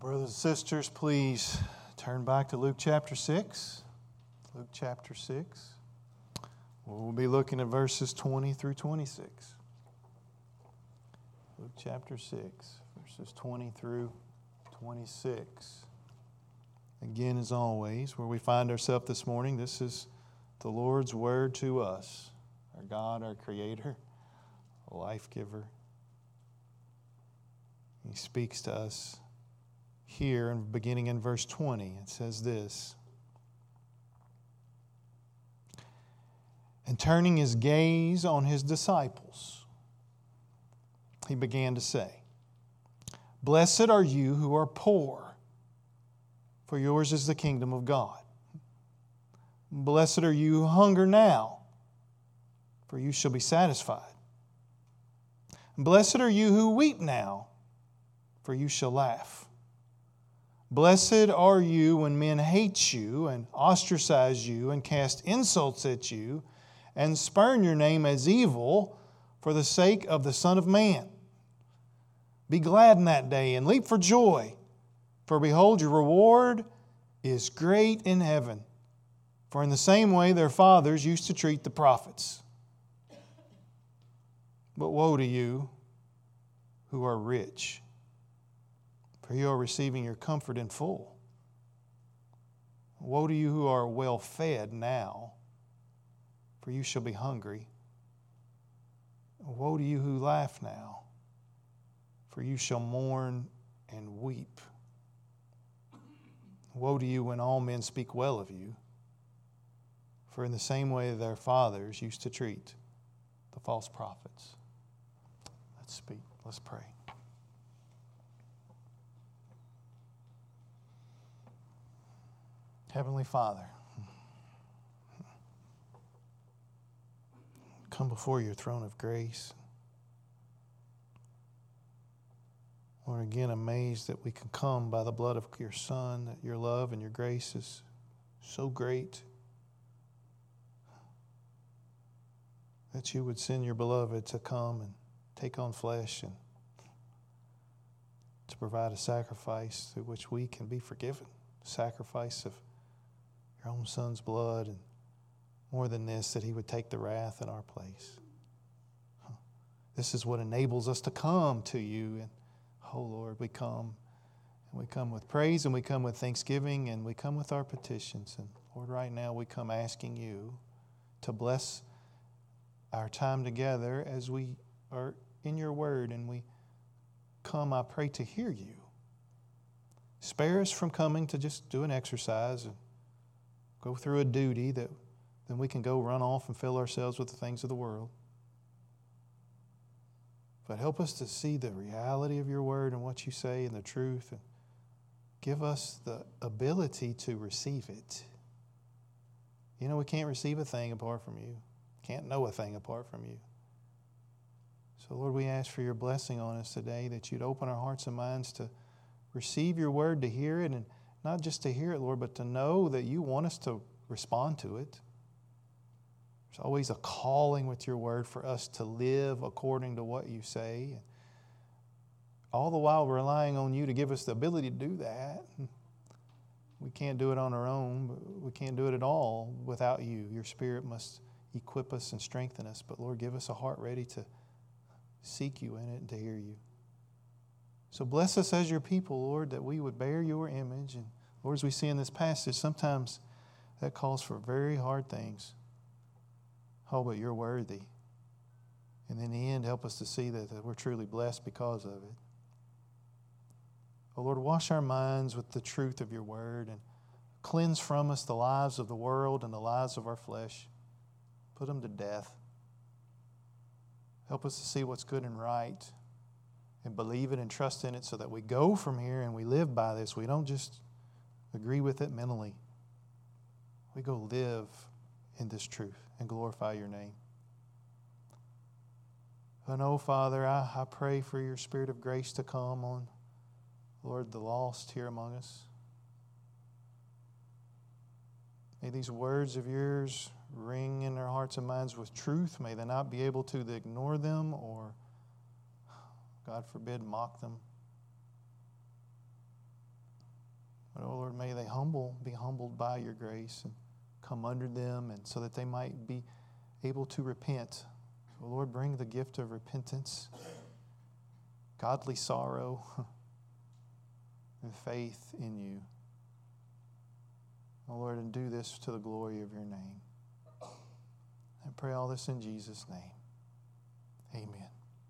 Brothers and sisters, please turn back to Luke chapter 6. Luke chapter 6. We'll be looking at verses 20 through 26. Luke chapter 6, verses 20 through 26. Again, as always, where we find ourselves this morning, this is the Lord's word to us. Our God, our Creator, a life giver. He speaks to us here, and beginning in verse 20. It says this: "And turning his gaze on his disciples, he began to say, 'Blessed are you who are poor, for yours is the kingdom of God. Blessed are you who hunger now, for you shall be satisfied. Blessed are you who weep now, for you shall laugh. Blessed are you when men hate you and ostracize you and cast insults at you and spurn your name as evil for the sake of the Son of Man. Be glad in that day and leap for joy, for behold, your reward is great in heaven. For in the same way their fathers used to treat the prophets. But woe to you who are rich, for you are receiving your comfort in full. Woe to you who are well fed now, for you shall be hungry. Woe to you who laugh now, for you shall mourn and weep. Woe to you when all men speak well of you, for in the same way their fathers used to treat the false prophets.'" Let's speak. Let's pray. Heavenly Father, come before your throne of grace. We're again amazed that we can come by the blood of your Son, that your love and your grace is so great, that you would send your beloved to come and take on flesh and to provide a sacrifice through which we can be forgiven. The sacrifice of your own Son's blood, and more than this, that he would take the wrath in our place. This is what enables us to come to you. And oh Lord, we come. And we come with praise, and we come with thanksgiving, and we come with our petitions. And Lord, right now we come asking you to bless our time together as we are in your word, and we come, I pray, to hear you. Spare us from coming to just do an exercise and go through a duty that then we can go run off and fill ourselves with the things of the world. But help us to see the reality of your word and what you say and the truth, and give us the ability to receive it. You know, we can't receive a thing apart from you. Can't know a thing apart from you. So Lord, we ask for your blessing on us today, that you'd open our hearts and minds to receive your word, to hear it, and not just to hear it, Lord, but to know that you want us to respond to it. There's always a calling with your word for us to live according to what you say. All the while relying on you to give us the ability to do that. We can't do it on our own, but we can't do it at all without you. Your Spirit must equip us and strengthen us. But Lord, give us a heart ready to seek you in it and to hear you. So bless us as your people, Lord, that we would bear your image. And Lord, as we see in this passage, sometimes that calls for very hard things. Oh, but you're worthy. And in the end, help us to see that we're truly blessed because of it. Oh, Lord, wash our minds with the truth of your word and cleanse from us the lives of the world and the lives of our flesh. Put them to death. Help us to see what's good and right and believe it and trust in it, so that we go from here and we live by this. We don't just agree with it mentally. We go live in this truth and glorify your name. And oh, Father, I pray for your Spirit of grace to come on, Lord, the lost here among us. May these words of yours ring in their hearts and minds with truth. May they not be able to ignore them or, God forbid, mock them. But, oh Lord, may they be humbled by your grace and come under them, and so that they might be able to repent. So, Lord, bring the gift of repentance, godly sorrow, and faith in you. Oh Lord, and do this to the glory of your name. I pray all this in Jesus' name. Amen.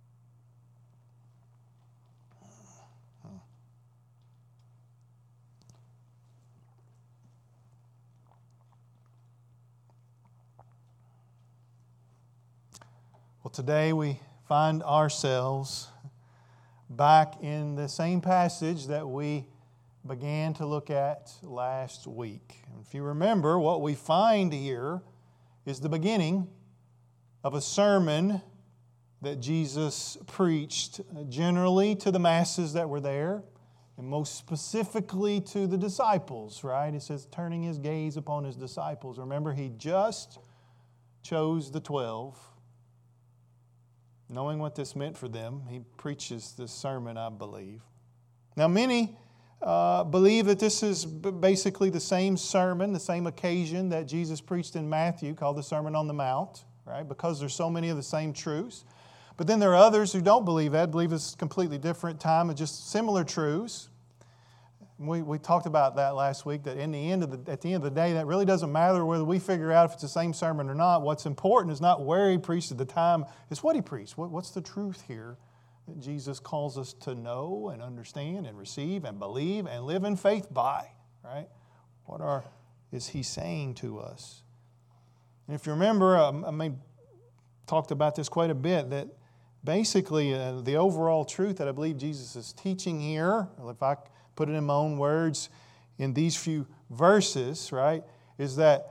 Well, today we find ourselves back in the same passage that we began to look at last week. And if you remember, what we find here is the beginning of a sermon that Jesus preached generally to the masses that were there, and most specifically to the disciples, right? It says, turning his gaze upon his disciples. Remember, he just chose the 12. Knowing what this meant for them, he preaches this sermon, I believe. Now, many believe that this is basically the same sermon, the same occasion that Jesus preached in Matthew, called the Sermon on the Mount, right? Because there's so many of the same truths. But then there are others who don't believe that, believe it's a completely different time of just similar truths. We talked about that last week, that at the end of the day, that really doesn't matter whether we figure out if it's the same sermon or not. What's important is not where he preached at the time, it's what he preached. What's the truth here that Jesus calls us to know and understand and receive and believe and live in faith by, right? Is he saying to us? And if you remember, talked about this quite a bit, that basically the overall truth that I believe Jesus is teaching here, if I put it in my own words in these few verses, right, is that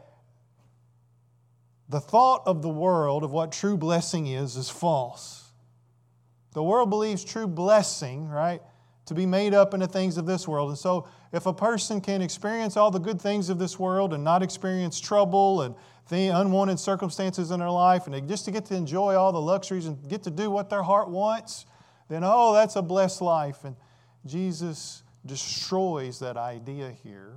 the thought of the world of what true blessing is false. The world believes true blessing, right, to be made up in the things of this world. And so if a person can experience all the good things of this world and not experience trouble and the unwanted circumstances in their life, and just to get to enjoy all the luxuries and get to do what their heart wants, then, oh, that's a blessed life. And Jesus destroys that idea here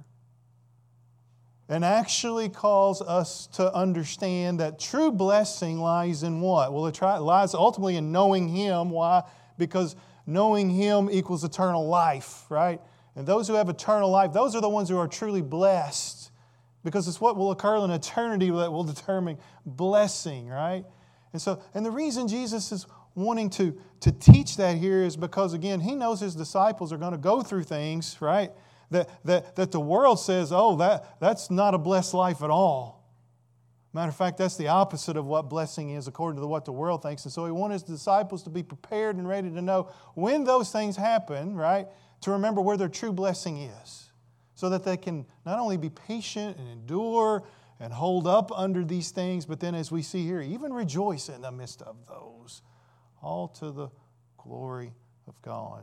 and actually calls us to understand that true blessing lies in what? Well, it lies ultimately in knowing Him. Why? Because knowing Him equals eternal life, right? And those who have eternal life, those are the ones who are truly blessed, because it's what will occur in eternity that will determine blessing, right? And the reason Jesus is wanting to teach that here is because, again, He knows His disciples are going to go through things, right, that the world says, oh, that's not a blessed life at all. Matter of fact, that's the opposite of what blessing is according to what the world thinks. And so He wanted His disciples to be prepared and ready to know when those things happen, right, to remember where their true blessing is, so that they can not only be patient and endure and hold up under these things, but then, as we see here, even rejoice in the midst of those, all to the glory of God.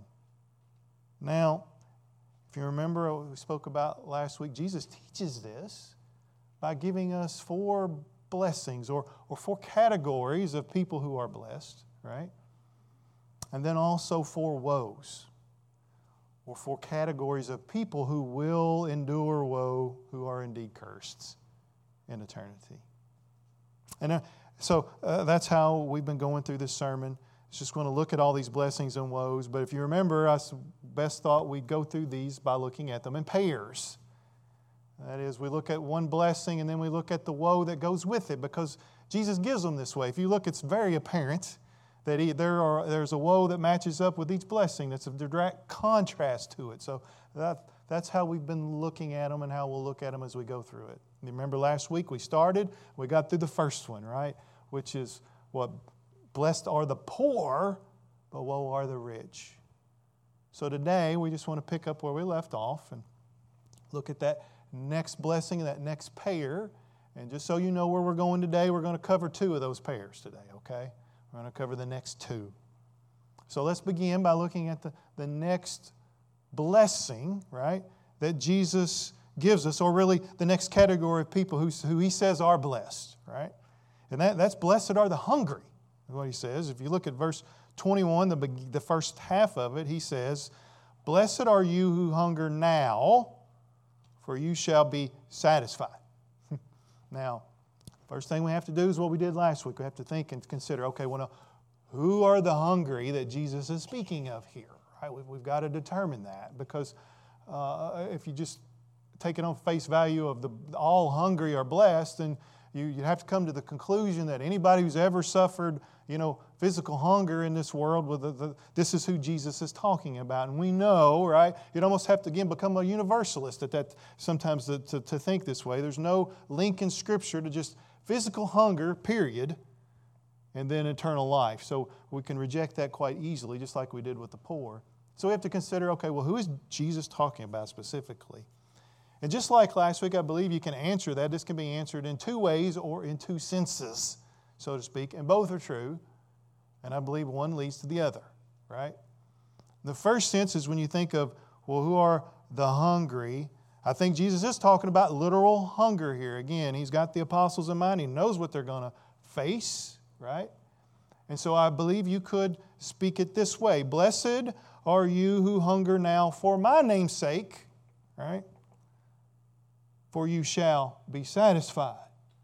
Now, if you remember what we spoke about last week, Jesus teaches this by giving us 4 blessings or 4 categories of people who are blessed, right? And then also 4 woes, or 4 categories of people who will endure woe, who are indeed cursed in eternity. And so that's how we've been going through this sermon. It's just going to look at all these blessings and woes. But if you remember, I best thought we'd go through these by looking at them in pairs. That is, we look at one blessing and then we look at the woe that goes with it, because Jesus gives them this way. If you look, it's very apparent that there's a woe that matches up with each blessing. That's a direct contrast to it. So that's how we've been looking at them and how we'll look at them as we go through it. You remember last week we got through the first one, right? Which is what? Blessed are the poor, but woe are the rich. So today we just want to pick up where we left off and look at that next blessing, that next pair. And just so you know where we're going today, we're going to cover 2 of those pairs today, okay? We're going to cover the next 2. So let's begin by looking at the next blessing, right, that Jesus gives us, or really the next category of people who He says are blessed, right? And that's blessed are the hungry, is what He says. If you look at verse 21, the first half of it, He says, blessed are you who hunger now, for you shall be satisfied. Now, first thing we have to do is what we did last week. We have to think and consider, okay, well, now, who are the hungry that Jesus is speaking of here? Right? We've got to determine that, because if you just take it on face value of all hungry are blessed, then you have to come to the conclusion that anybody who's ever suffered, physical hunger in this world, this is who Jesus is talking about. And we know, right, you'd almost have to, again, become a universalist sometimes to think this way. There's no link in Scripture to just physical hunger, period, and then eternal life. So we can reject that quite easily, just like we did with the poor. So we have to consider, okay, well, who is Jesus talking about specifically? And just like last week, I believe you can answer that. This can be answered in two ways or in two senses, so to speak, and both are true. And I believe one leads to the other, right? The first sense is when you think of, well, who are the hungry? I think Jesus is talking about literal hunger here. Again, He's got the apostles in mind. He knows what they're going to face, right? And so I believe you could speak it this way. Blessed are you who hunger now for my name's sake, right? For you shall be satisfied.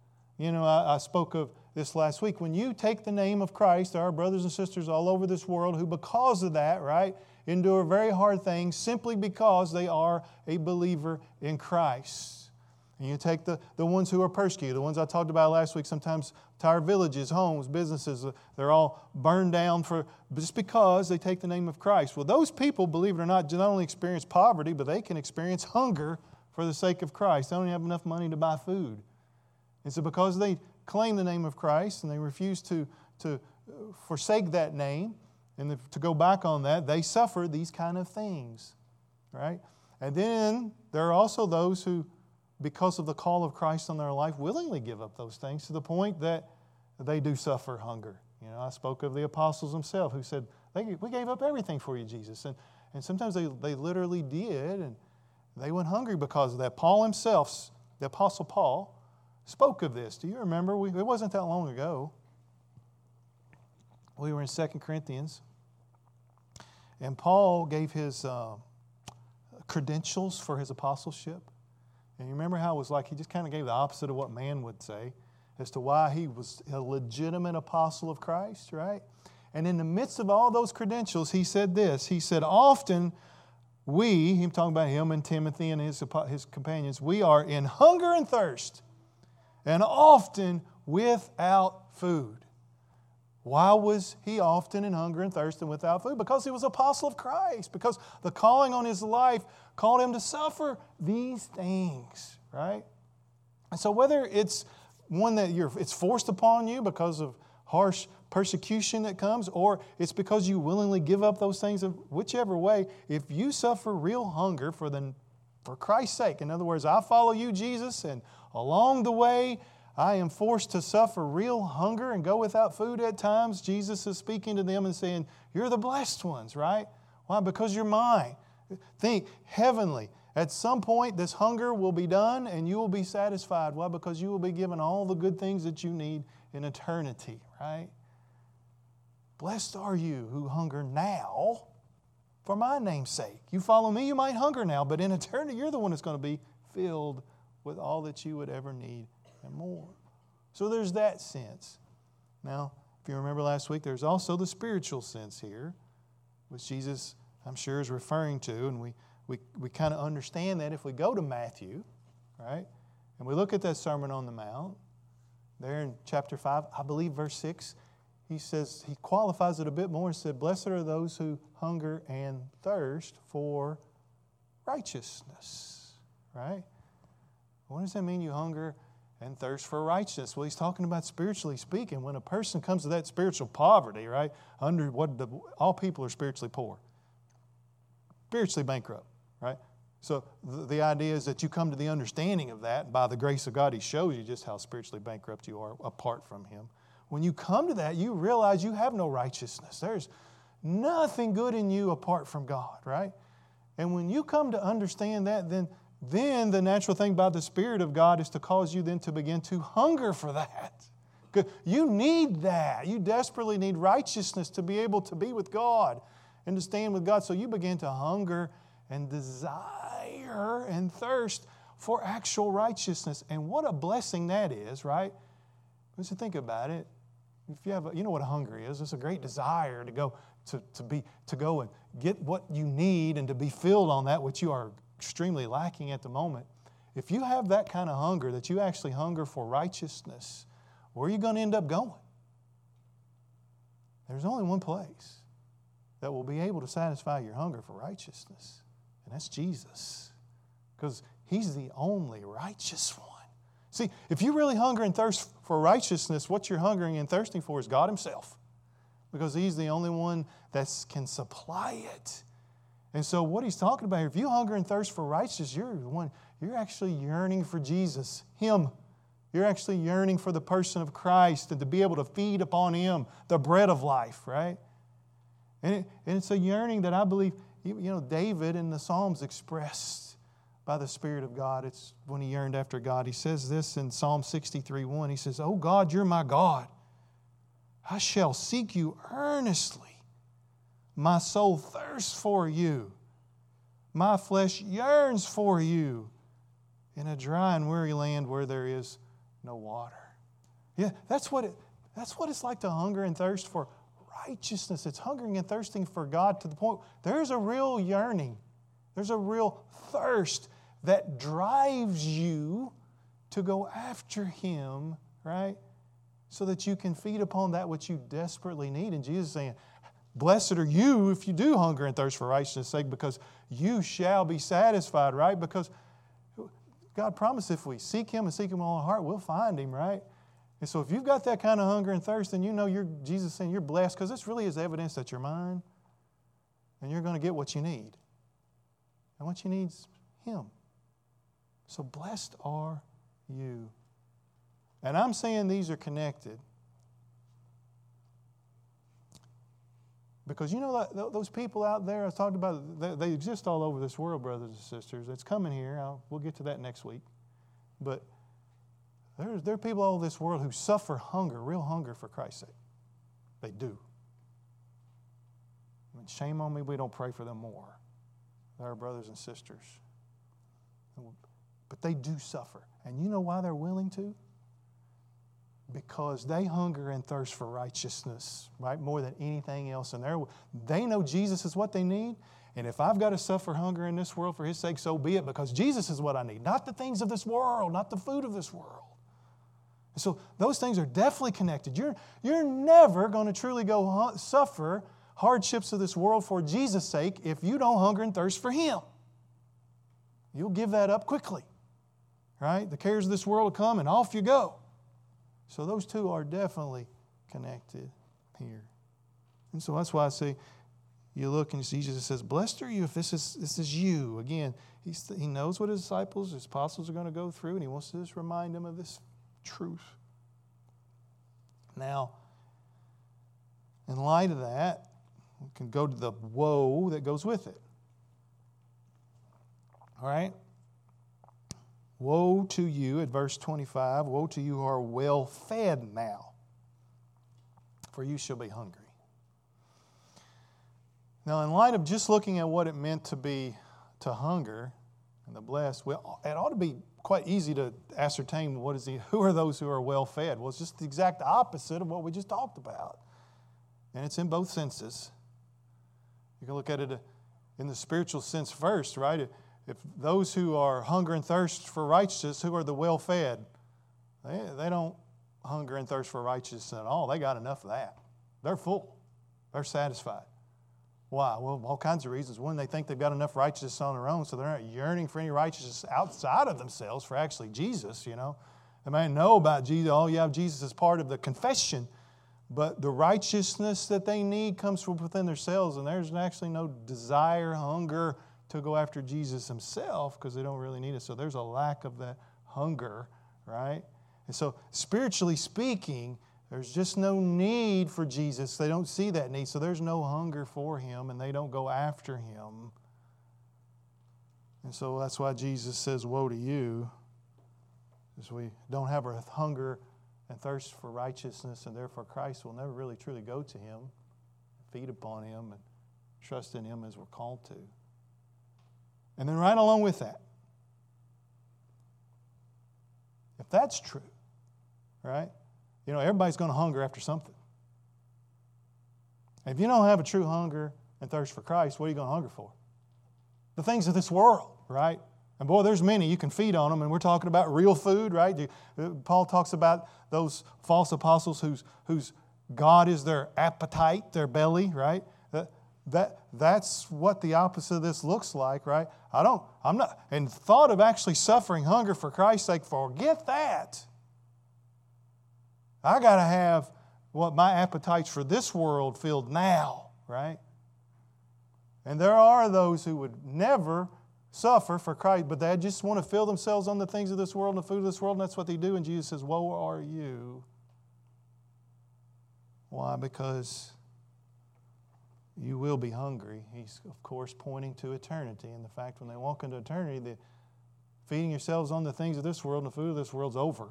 I spoke of this last week. When you take the name of Christ, there are brothers and sisters all over this world who, because of that, right, endure very hard things simply because they are a believer in Christ. And you take the ones who are persecuted, the ones I talked about last week, sometimes entire villages, homes, businesses, they're all burned down just because they take the name of Christ. Well, those people, believe it or not only experience poverty, but they can experience hunger for the sake of Christ. They don't have enough money to buy food. And so because they claim the name of Christ and they refuse to forsake that name and to go back on that, they suffer these kind of things, right? And then there are also those who, because of the call of Christ on their life, willingly give up those things to the point that they do suffer hunger. I spoke of the apostles themselves who said, we gave up everything for you, Jesus. And sometimes they literally did, and they went hungry because of that. Paul himself, the Apostle Paul, spoke of this. Do you remember? It wasn't that long ago. We were in 2 Corinthians, and Paul gave his credentials for his apostleship. And you remember how it was like he just kind of gave the opposite of what man would say as to why he was a legitimate apostle of Christ, right? And in the midst of all those credentials, he said this. He said, often him talking about him and Timothy and his companions, we are in hunger and thirst, and often without food. Why was he often in hunger and thirst and without food? Because he was an apostle of Christ. Because the calling on his life called him to suffer these things, right? And so whether it's one that it's forced upon you because of harsh persecution that comes, or it's because you willingly give up those things, whichever way, if you suffer real hunger for Christ's sake, in other words, I follow you, Jesus, and along the way, I am forced to suffer real hunger and go without food at times. Jesus is speaking to them and saying, you're the blessed ones, right? Why? Because you're mine. Think heavenly. At some point, this hunger will be done and you will be satisfied. Why? Because you will be given all the good things that you need in eternity, right? Blessed are you who hunger now for my name's sake. You follow me, you might hunger now, but in eternity, you're the one that's going to be filled with all that you would ever need and more. So there's that sense. Now, if you remember last week, there's also the spiritual sense here, which Jesus, I'm sure, is referring to, and we kind of understand that if we go to Matthew, right, and we look at that Sermon on the Mount, there in chapter 5, I believe verse 6, he says, he qualifies it a bit more and said, blessed are those who hunger and thirst for righteousness, right? What does that mean, you hunger and thirst for righteousness? Well, he's talking about spiritually speaking. When a person comes to that spiritual poverty, right, all people are spiritually poor, spiritually bankrupt, right? So the idea is that you come to the understanding of that. By the grace of God, He shows you just how spiritually bankrupt you are apart from Him. When you come to that, you realize you have no righteousness. There's nothing good in you apart from God, right? And when you come to understand that, then the natural thing by the Spirit of God is to cause you then to begin to hunger for that. You need that. You desperately need righteousness to be able to be with God and to stand with God. So you begin to hunger and desire and thirst for actual righteousness. And what a blessing that is, right? Because to think about it, if you have, you know what a hunger is. It's a great desire to go to go and get what you need and to be filled on that which you are extremely lacking at the moment. If you have that kind of hunger, that you actually hunger for righteousness, where are you going to end up going? There's only one place that will be able to satisfy your hunger for righteousness, and that's Jesus, because He's the only righteous one. See, if you really hunger and thirst for righteousness, what you're hungering and thirsting for is God Himself, because He's the only one that can supply it. And so what He's talking about here, if you hunger and thirst for righteousness, you're actually yearning for Jesus, Him. You're actually yearning for the person of Christ and to be able to feed upon Him, the bread of life, right? And it's a yearning that I believe, David in the Psalms expressed by the Spirit of God. It's when he yearned after God. He says this in Psalm 63:1. He says, "Oh God, you're my God. I shall seek you earnestly. My soul thirsts for you. My flesh yearns for you in a dry and weary land where there is no water." Yeah, that's what it's like to hunger and thirst for righteousness. It's hungering and thirsting for God to the point there's a real yearning. There's a real thirst that drives you to go after Him, right? So that you can feed upon that which you desperately need. And Jesus is saying, blessed are you if you do hunger and thirst for righteousness' sake, because you shall be satisfied, right? Because God promised if we seek Him and seek Him with all our heart, we'll find Him, right? And so if you've got that kind of hunger and thirst, then Jesus is saying you're blessed, because this really is evidence that you're mine, and you're going to get what you need. And what you need is Him. So blessed are you. And I'm saying these are connected because those people out there I was talking about, they exist all over this world, brothers and sisters. It's coming here. We'll get to that next week. But there are people all over this world who suffer hunger, real hunger for Christ's sake. They do. I mean, shame on me, we don't pray for them more. They're our brothers and sisters. But they do suffer. And you know why they're willing to? Because they hunger and thirst for righteousness, right? More than anything else. And they know Jesus is what they need. And if I've got to suffer hunger in this world for His sake, so be it, because Jesus is what I need. Not the things of this world, not the food of this world. So those things are definitely connected. You're never going to truly go suffer hardships of this world for Jesus' sake if you don't hunger and thirst for Him. You'll give that up quickly, right? The cares of this world will come and off you go. So those two are definitely connected here. And so that's why I say, you look and you see Jesus says, blessed are you if this is you. Again, He knows what His disciples, His apostles are going to go through, and He wants to just remind them of this truth. Now, in light of that, we can go to the woe that goes with it. All right? Woe to you, at verse 25, woe to you who are well fed now, for you shall be hungry. Now, in light of just looking at what it meant to hunger and the blessed, it ought to be quite easy to ascertain who are those who are well fed. Well, it's just the exact opposite of what we just talked about. And it's in both senses. You can look at it in the spiritual sense first, right? If those who are hunger and thirst for righteousness, who are the well fed, they don't hunger and thirst for righteousness at all. They got enough of that. They're full. They're satisfied. Why? Well, all kinds of reasons. One, they think they've got enough righteousness on their own, so they're not yearning for any righteousness outside of themselves for actually Jesus, They may know about Jesus. Oh, yeah, Jesus is part of the confession, but the righteousness that they need comes from within themselves, and there's actually no desire, hunger to go after Jesus Himself because they don't really need it. So there's a lack of that hunger, right? And so spiritually speaking, there's just no need for Jesus. They don't see that need, so there's no hunger for Him, and they don't go after Him. And so that's why Jesus says, woe to you, because we don't have a hunger and thirst for righteousness, and therefore Christ will never really truly go to Him, feed upon Him, and trust in Him as we're called to. And then right along with that, that's true, right? You know, everybody's going to hunger after something. If you don't have a true hunger and thirst for Christ, what are you going to hunger for? The things of this world, right? And boy, there's many. You can feed on them, and we're talking about real food, right? Paul talks about those false apostles whose God is their appetite, their belly, right? That's what the opposite of this looks like, right? I'm not, and thought of actually suffering hunger for Christ's sake, forget that. I got to have what my appetites for this world filled now, right? And there are those who would never suffer for Christ, but they just want to fill themselves on the things of this world and the food of this world, and that's what they do. And Jesus says, woe are you. Why? Because you will be hungry. He's, of course, pointing to eternity, and the fact when they walk into eternity, the feeding yourselves on the things of this world and the food of this world's over.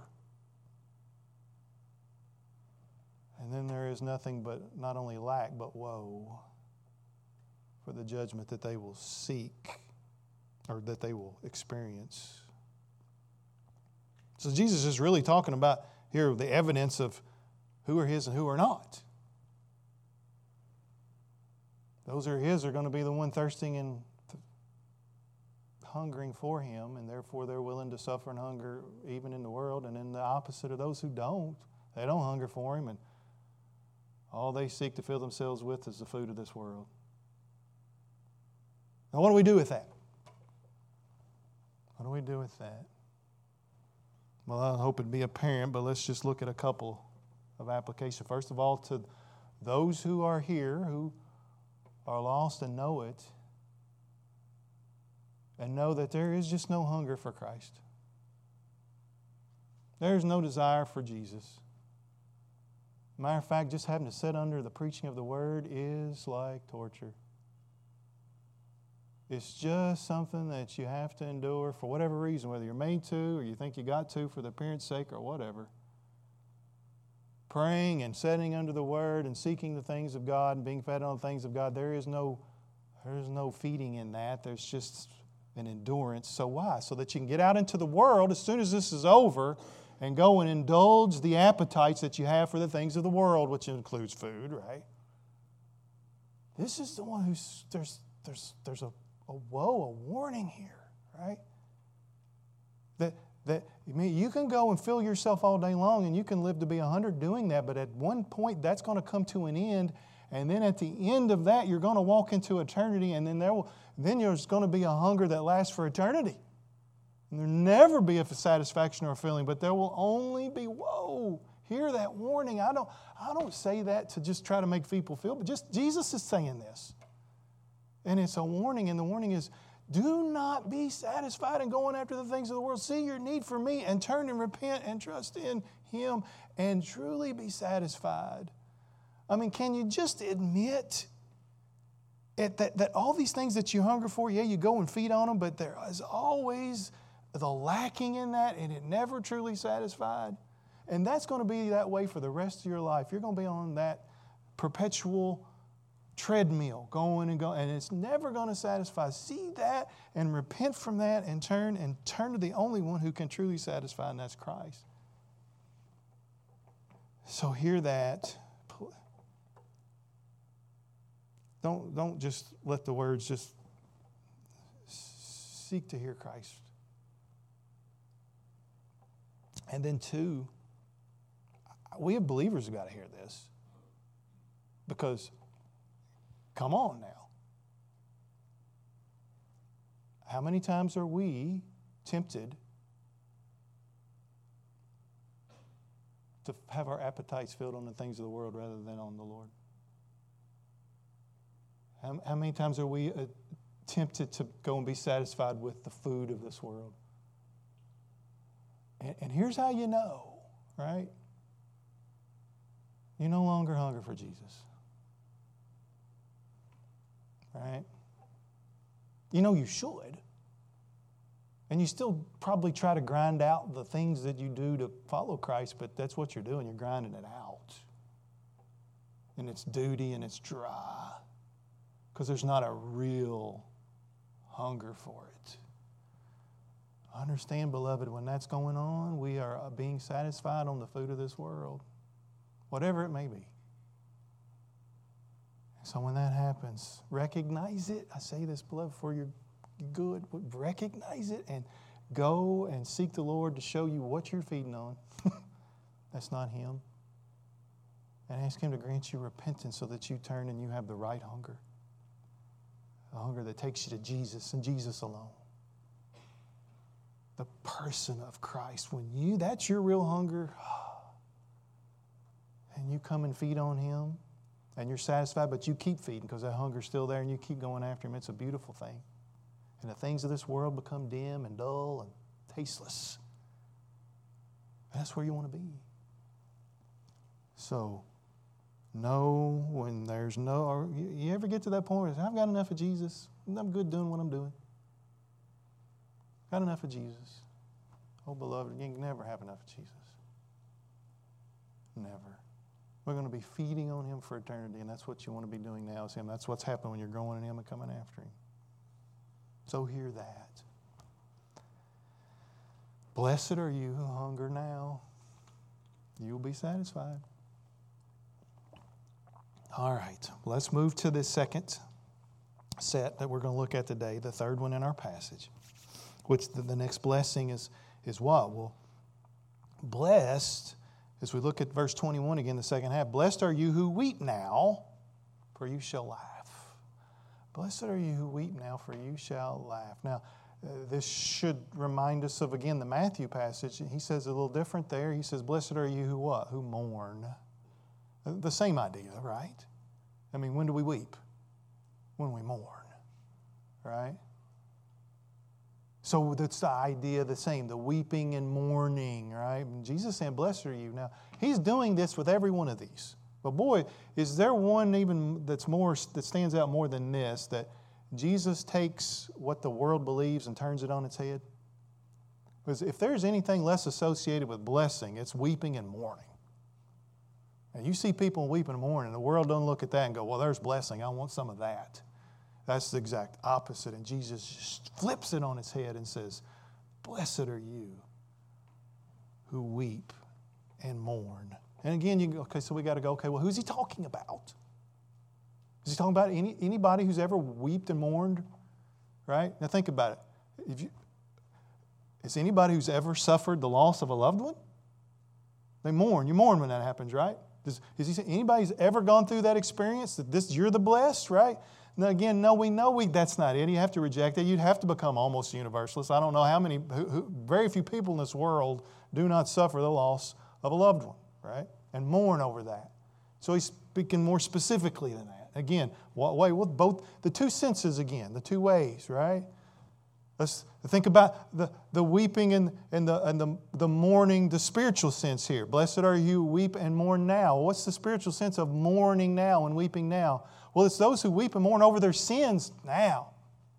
And then there is nothing but not only lack, but woe for the judgment that they will seek or that they will experience. So Jesus is really talking about here the evidence of who are His and who are not. Those who are His are going to be the one thirsting and hungering for Him, and therefore they're willing to suffer and hunger even in the world. And then the opposite of those who don't, they don't hunger for Him, and all they seek to fill themselves with is the food of this world. Now, what do we do with that? What do we do with that? Well, I hope it'd be apparent, but let's just look at a couple of applications. First of all, to those who are here, who are lost and know it, and know that there is just no hunger for Christ. There is no desire for Jesus. Matter of fact, just having to sit under the preaching of the Word is like torture. It's just something that you have to endure for whatever reason, whether you're made to or you think you got to for the appearance sake or whatever. Praying and sitting under the Word and seeking the things of God and being fed on the things of God, there's no feeding in that. There's just an endurance. So why? So that you can get out into the world as soon as this is over and go and indulge the appetites that you have for the things of the world, which includes food, right? This is the one who's, there's a woe, a warning here, right? That I mean, you can go and fill yourself all day long and you can live to be 100 doing that, but at one point that's going to come to an end, and then at the end of that you're going to walk into eternity, and then there's going to be a hunger that lasts for eternity. And there'll never be a satisfaction or a feeling, but there will only be woe. Hear that warning. I don't say that to just try to make people feel, but just Jesus is saying this. And it's a warning, and the warning is, do not be satisfied in going after the things of the world. See your need for me and turn and repent and trust in Him and truly be satisfied. I mean, can you just admit that all these things that you hunger for, yeah, you go and feed on them, but there is always the lacking in that, and it never truly satisfied. And that's going to be that way for the rest of your life. You're going to be on that perpetual treadmill, going and going, and it's never going to satisfy. See that and repent from that and turn to the only one who can truly satisfy, and that's Christ. So hear that. Don't just let the words, just seek to hear Christ. And then two, we as believers have got to hear this. Because, come on now. How many times are we tempted to have our appetites filled on the things of the world rather than on the Lord? How many times are we tempted to go and be satisfied with the food of this world? And here's how you know, right? You no longer hunger for Jesus. Right? You know you should. And you still probably try to grind out the things that you do to follow Christ, but that's what you're doing. You're grinding it out. And it's duty and it's dry. Because there's not a real hunger for it. Understand, beloved, when that's going on, we are being satisfied on the food of this world, whatever it may be. So when that happens, recognize it. I say this, beloved, for your good. Recognize it and go and seek the Lord to show you what you're feeding on. That's not Him. And ask Him to grant you repentance so that you turn and you have the right hunger. A hunger that takes you to Jesus and Jesus alone. The person of Christ. When that's your real hunger, and you come and feed on Him, and you're satisfied, but you keep feeding because that hunger's still there and you keep going after Him. It's a beautiful thing. And the things of this world become dim and dull and tasteless. And that's where you want to be. So, know when there's no, or you ever get to that point where I've got enough of Jesus. I'm good doing what I'm doing. Got enough of Jesus. Oh, beloved, you can never have enough of Jesus. Never. We're going to be feeding on Him for eternity, and that's what you want to be doing now is Him. That's what's happening when you're growing in Him and coming after Him. So hear that. Blessed are you who hunger now. You will be satisfied. All right, let's move to this second set that we're going to look at today, the third one in our passage, which the next blessing is what? Well, blessed, as we look at verse 21 again, the second half, blessed are you who weep now, for you shall laugh. Blessed are you who weep now, for you shall laugh. Now, this should remind us of, again, the Matthew passage. He says a little different there. He says, blessed are you who what? Who mourn. The same idea, right? I mean, when do we weep? When we mourn, right? So that's the idea the same, the weeping and mourning, right? And Jesus saying, blessed are you. Now, He's doing this with every one of these. But boy, is there one even that stands out more than this, that Jesus takes what the world believes and turns it on its head? Because if there's anything less associated with blessing, it's weeping and mourning. And you see people weeping and mourning, the world doesn't look at that and go, well, there's blessing, I want some of that. That's the exact opposite. And Jesus just flips it on its head and says, blessed are you who weep and mourn. And again, so we got to go, okay, well, who's He talking about? Is He talking about anybody who's ever wept and mourned? Right? Now think about it. Is anybody who's ever suffered the loss of a loved one? They mourn. You mourn when that happens, right? Is He saying anybody who's ever gone through that experience, that you're the blessed, right? Now again, we know that's not it. You have to reject it. You'd have to become almost universalist. I don't know how many, very few people in this world do not suffer the loss of a loved one, right? And mourn over that. So He's speaking more specifically than that. Again, what way? With both the two senses again, the two ways, right? Let's think about the weeping and the mourning, the spiritual sense here. Blessed are you who weep and mourn now. What's the spiritual sense of mourning now and weeping now? Well, it's those who weep and mourn over their sins now.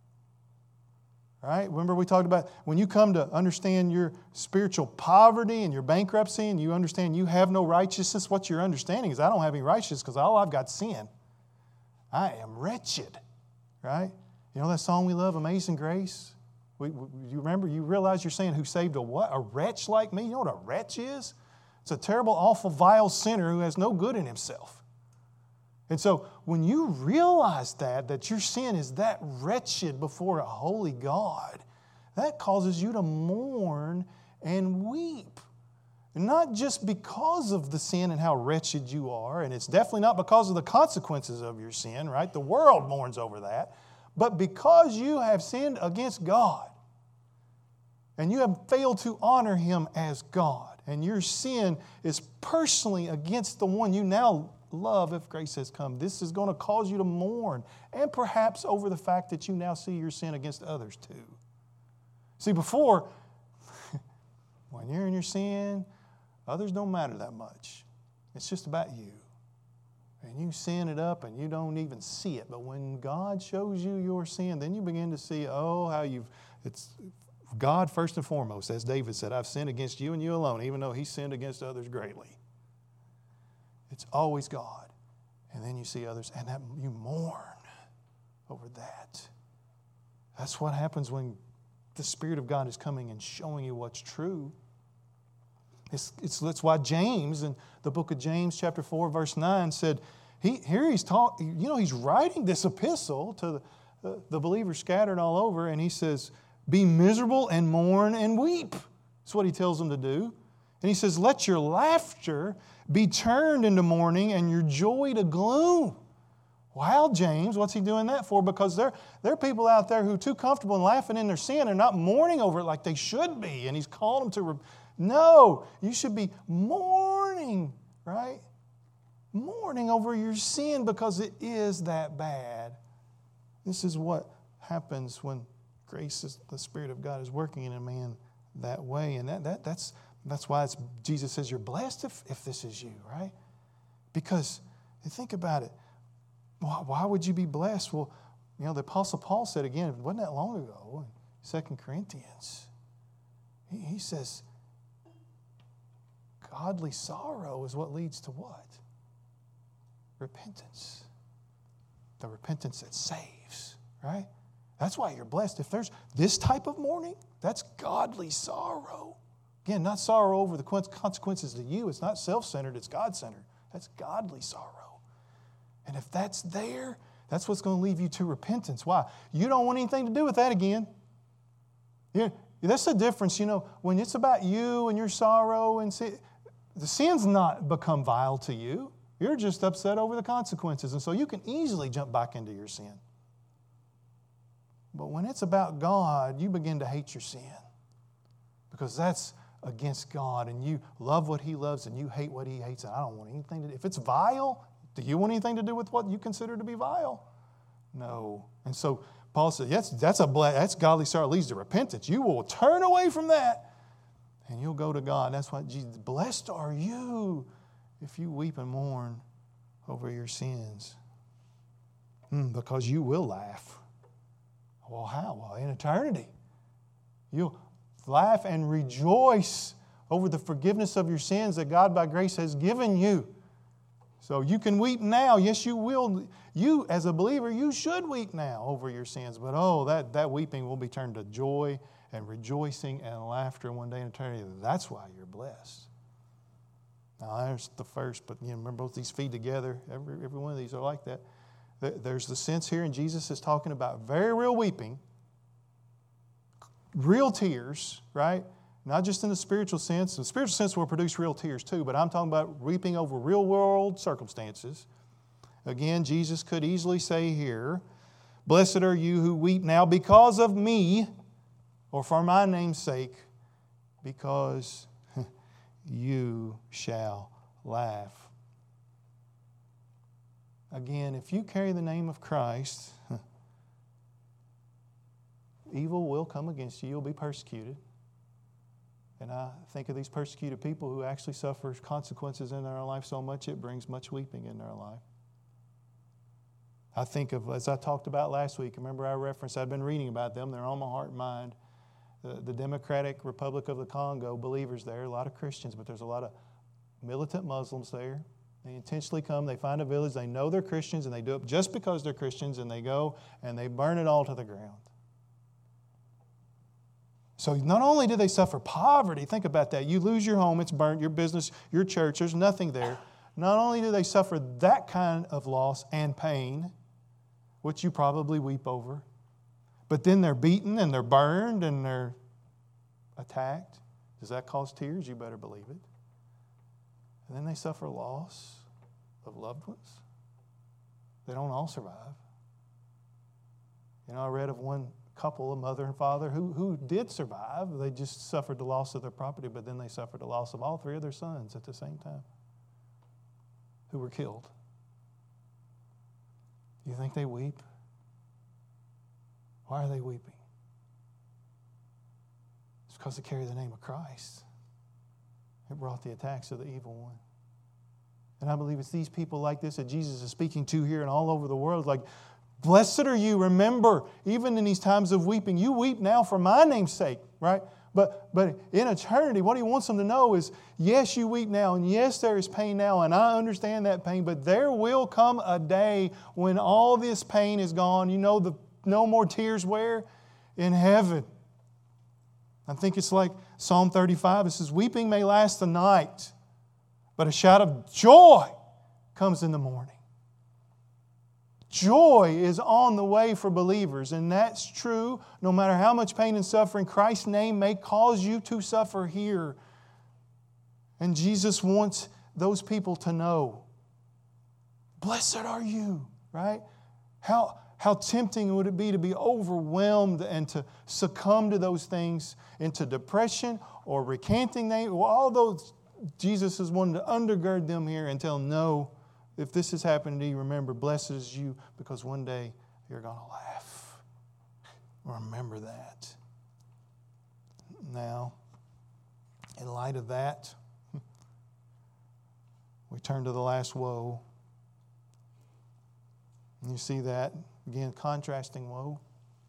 Right? Remember we talked about when you come to understand your spiritual poverty and your bankruptcy and you understand you have no righteousness, what you're understanding is I don't have any righteousness because all I've got is sin. I am wretched. Right? You know that song we love, Amazing Grace? You remember, you realize you're saying who saved a what? A wretch like me? You know what a wretch is? It's a terrible, awful, vile sinner who has no good in himself. And so when you realize that your sin is that wretched before a holy God, that causes you to mourn and weep. And not just because of the sin and how wretched you are, and it's definitely not because of the consequences of your sin, right? The world mourns over that. But because you have sinned against God, and you have failed to honor Him as God, and your sin is personally against the one you now love if grace has come, this is going to cause you to mourn, and perhaps over the fact that you now see your sin against others too. See, before, when you're in your sin, others don't matter that much. It's just about you. And you sin it up and you don't even see it. But when God shows you your sin, then you begin to see, it's God first and foremost. As David said, I've sinned against you and you alone, even though he sinned against others greatly. It's always God. And then you see others and that you mourn over that. That's what happens when the Spirit of God is coming and showing you what's true. That's why James, in the book of James, chapter 4, verse 9, said, he's writing this epistle to the believers scattered all over, and he says, be miserable and mourn and weep. That's what he tells them to do. And he says, let your laughter be turned into mourning and your joy to gloom. Wow, James, what's he doing that for? Because there are people out there who are too comfortable in laughing in their sin and not mourning over it like they should be. And he's calling them to, no, you should be mourning, right? Mourning over your sin because it is that bad. This is what happens when the Spirit of God is working in a man that way. And that's why Jesus says you're blessed if this is you, right? Because think about it. Why would you be blessed? Well, the Apostle Paul said again, it wasn't that long ago, in 2 Corinthians. He says, godly sorrow is what leads to what? Repentance. The repentance that saves, right? That's why you're blessed. If there's this type of mourning, that's godly sorrow. Again, not sorrow over the consequences to you. It's not self-centered, it's God-centered. That's godly sorrow. And if that's there, that's what's going to lead you to repentance. Why? You don't want anything to do with that again. That's the difference, when it's about you and your sorrow and sin, the sin's not become vile to you. You're just upset over the consequences. And so you can easily jump back into your sin. But when it's about God, you begin to hate your sin. Because that's against God. And you love what He loves and you hate what He hates. And I don't want anything to do. If it's vile, do you want anything to do with what you consider to be vile? No. And so Paul said, yes, that's godly sorrow. It leads to repentance. You will turn away from that and you'll go to God. That's why Jesus, blessed are you if you weep and mourn over your sins. Because you will laugh. Well, how? Well, in eternity. You'll laugh and rejoice over the forgiveness of your sins that God by grace has given you. So you can weep now. Yes, you will. You, as a believer, you should weep now over your sins. But that weeping will be turned to joy and rejoicing and laughter one day in eternity. That's why you're blessed. Now, there's the first, but remember both these feed together. Every one of these are like that. There's the sense here, and Jesus is talking about very real weeping, real tears, right? Not just in the spiritual sense. The spiritual sense will produce real tears too, but I'm talking about weeping over real world circumstances. Again, Jesus could easily say here, blessed are you who weep now because of me, or for my name's sake, because you shall laugh. Again, if you carry the name of Christ, evil will come against you. You'll be persecuted. And I think of these persecuted people who actually suffer consequences in their life so much it brings much weeping in their life. I think of, as I talked about last week, remember I referenced, I've been reading about them, they're on my heart and mind. The Democratic Republic of the Congo, believers there, a lot of Christians, but there's a lot of militant Muslims there. They intentionally come, they find a village, they know they're Christians, and they do it just because they're Christians, and they go and they burn it all to the ground. So not only do they suffer poverty, think about that. You lose your home, it's burnt, your business, your church, there's nothing there. Not only do they suffer that kind of loss and pain, which you probably weep over, but then they're beaten and they're burned and they're attacked. Does that cause tears? You better believe it. And then they suffer loss of loved ones. They don't all survive. I read of one couple, a mother and father, who did survive. They just suffered the loss of their property, but then they suffered the loss of all three of their sons at the same time, who were killed. You think they weep? Why are they weeping? It's because they carry the name of Christ. It brought the attacks of the evil one. And I believe it's these people like this that Jesus is speaking to here and all over the world. Like, blessed are you, remember, even in these times of weeping, you weep now for my name's sake, right? But in eternity, what He wants them to know is, yes, you weep now, and yes, there is pain now, and I understand that pain, but there will come a day when all this pain is gone. No more tears where? In heaven. I think it's like Psalm 35. It says, weeping may last the night, but a shout of joy comes in the morning. Joy is on the way for believers, and that's true no matter how much pain and suffering Christ's name may cause you to suffer here. And Jesus wants those people to know, blessed are you, right? How tempting would it be to be overwhelmed and to succumb to those things, into depression or recanting them? Well, all those, Jesus is wanting to undergird them here and tell them, no, if this has happened to you, remember, blessed is you, because one day you're going to laugh. Remember that. Now, in light of that, we turn to the last woe. And you see that, again, contrasting woe.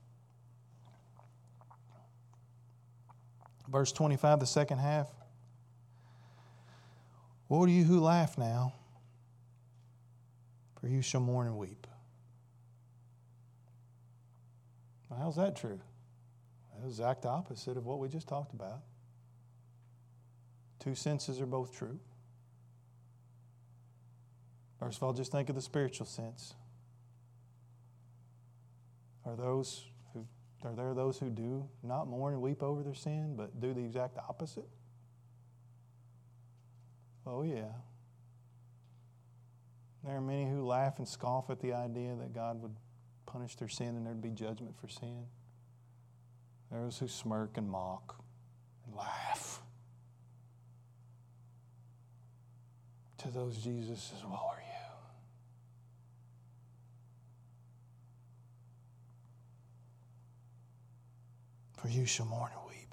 Verse 25, the second half. Woe to you who laugh now, for you shall mourn and weep. Well, how's that true? That's the exact opposite of what we just talked about. Two senses are both true. First of all, just think of the spiritual sense. Are there those who do not mourn and weep over their sin, but do the exact opposite? Oh, yeah. There are many who laugh and scoff at the idea that God would punish their sin and there'd be judgment for sin. There are those who smirk and mock and laugh. To those, Jesus says, woe are you. For you shall mourn and weep.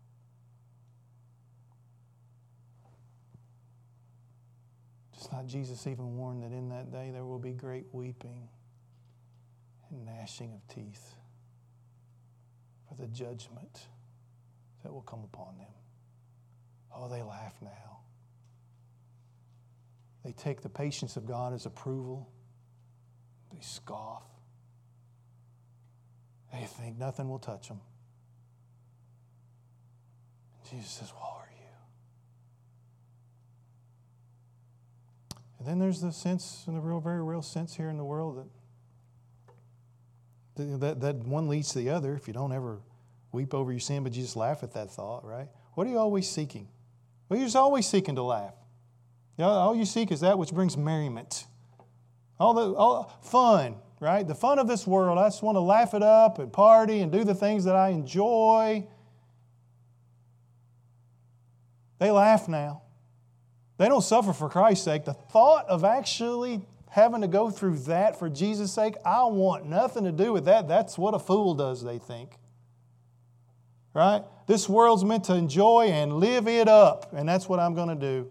Does not Jesus even warn that in that day there will be great weeping and gnashing of teeth for the judgment that will come upon them? Oh, they laugh now. They take the patience of God as approval. They scoff. They think nothing will touch them. Jesus says, woe are you. And then there's the sense, in the very real sense here in the world, that one leads to the other. If you don't ever weep over your sin, but you just laugh at that thought, right? What are you always seeking? Well, you're just always seeking to laugh. You know, all you seek is that which brings merriment. All fun, right? The fun of this world. I just want to laugh it up and party and do the things that I enjoy. They laugh now. They don't suffer for Christ's sake. The thought of actually having to go through that for Jesus' sake, I want nothing to do with that. That's what a fool does, they think. Right? This world's meant to enjoy and live it up, and that's what I'm going to do.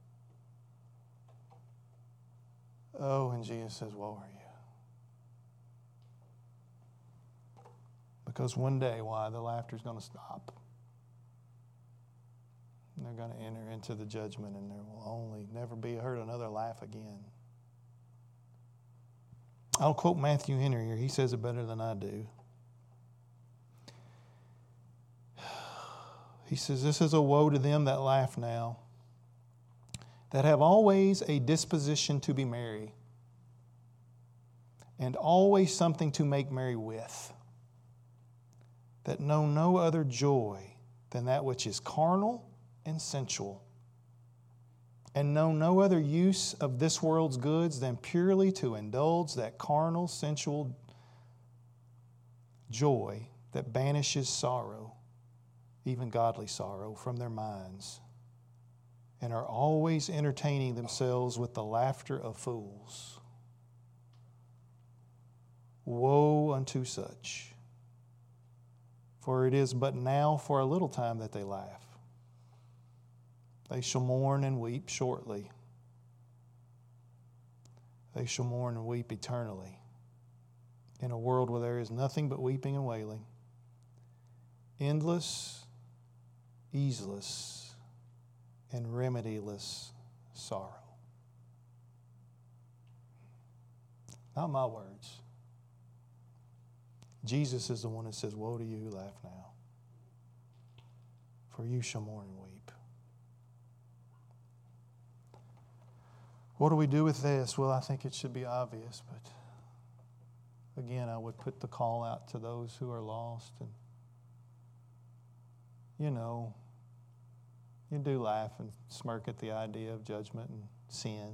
Oh, and Jesus says, woe are you. Because one day, the laughter's going to stop. And they're going to enter into the judgment, and there will only never be heard another laugh again. I'll quote Matthew Henry here. He says it better than I do. He says, this is a woe to them that laugh now, that have always a disposition to be merry, and always something to make merry with, that know no other joy than that which is carnal and sensual, and know no other use of this world's goods than purely to indulge that carnal, sensual joy that banishes sorrow, even godly sorrow, from their minds, and are always entertaining themselves with the laughter of fools. Woe unto such! For it is but now for a little time that they laugh. They shall mourn and weep shortly. They shall mourn and weep eternally in a world where there is nothing but weeping and wailing, endless, easeless, and remediless sorrow. Not my words. Jesus is the one that says, woe to you who laugh now. for you shall mourn and weep. What do we do with this? Well, I think it should be obvious, but again, I would put the call out to those who are lost. And, you do laugh and smirk at the idea of judgment and sin.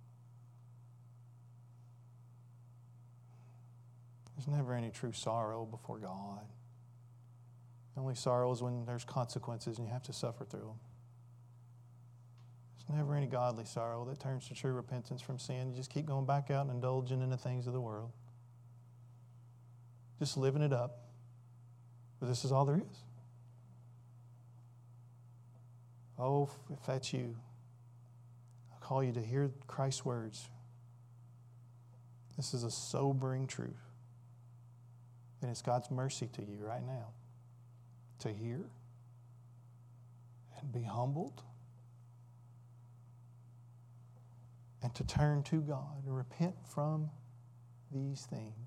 There's never any true sorrow before God. The only sorrow is when there's consequences and you have to suffer through them. There's never any godly sorrow that turns to true repentance from sin. You just keep going back out and indulging in the things of the world. Just living it up. But this is all there is. Oh, if that's you, I'll call you to hear Christ's words. This is a sobering truth. And it's God's mercy to you right now to hear and be humbled and to turn to God and repent from these things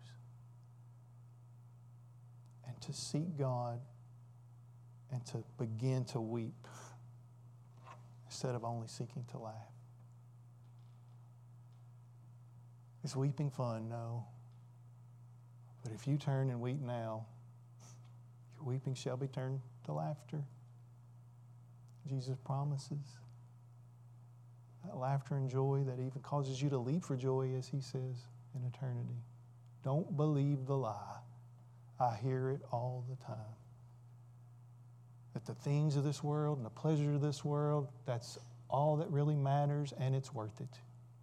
and to seek God and to begin to weep instead of only seeking to laugh. Is weeping fun? No. But if you turn and weep now, your weeping shall be turned to laughter. Jesus promises that laughter and joy that even causes you to leap for joy, as he says, in eternity. Don't believe the lie. I hear it all the time. That the things of this world and the pleasure of this world, that's all that really matters, and it's worth it.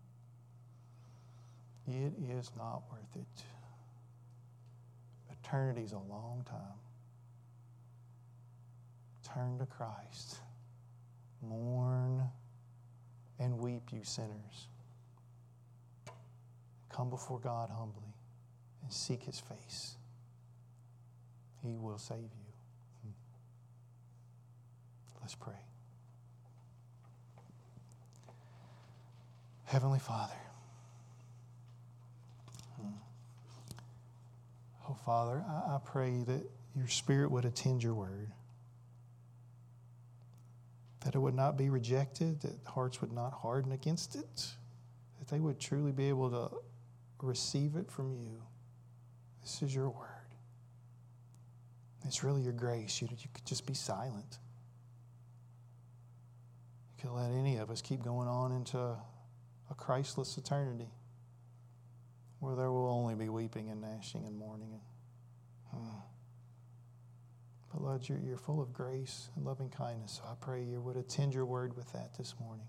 It is not worth it. Eternity's a long time. Turn to Christ. Mourn and weep, you sinners. Come before God humbly and seek his face. He will save you. Let's pray. Heavenly Father. Oh, Father, I pray that your Spirit would attend your word. That it would not be rejected, that hearts would not harden against it, that they would truly be able to receive it from you. This is your word. It's really your grace. You could just be silent. You could let any of us keep going on into a Christless eternity where there will only be weeping and gnashing and mourning. But Lord, you're full of grace and loving kindness, so I pray you would attend your word with that this morning.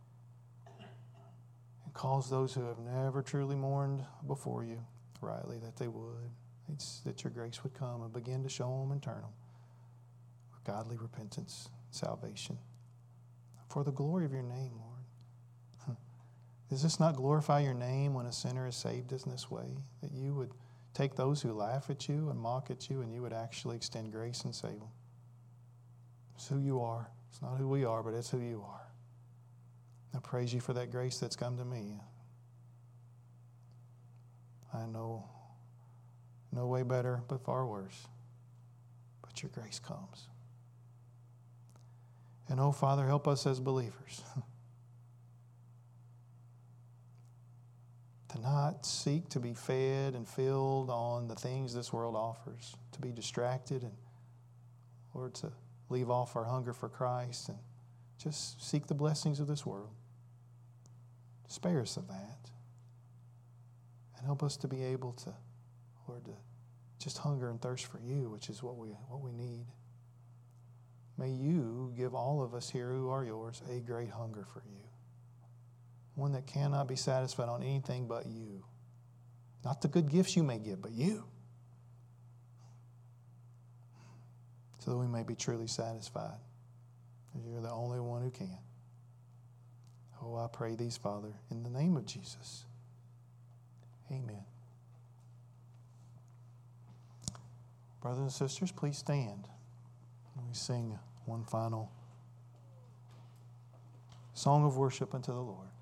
And cause those who have never truly mourned before you rightly that they would. That your grace would come and begin to show them and turn them with godly repentance, salvation. For the glory of your name, Lord. Does this not glorify your name when a sinner is saved in this way? That you would take those who laugh at you and mock at you and you would actually extend grace and save them. It's who you are. It's not who we are, but it's who you are. I praise you for that grace that's come to me. I know no way better, but far worse. But your grace comes. And oh, Father, help us as believers to not seek to be fed and filled on the things this world offers, to be distracted and, Lord, to leave off our hunger for Christ and just seek the blessings of this world. Spare us of that. And help us to be able to, Lord, to just hunger and thirst for you, which is what we need. May you give all of us here who are yours a great hunger for you. One that cannot be satisfied on anything but you. Not the good gifts you may give, but you. So that we may be truly satisfied. You're the only one who can. Oh, I pray these, Father, in the name of Jesus. Amen. Brothers and sisters, please stand. We sing one final song of worship unto the Lord.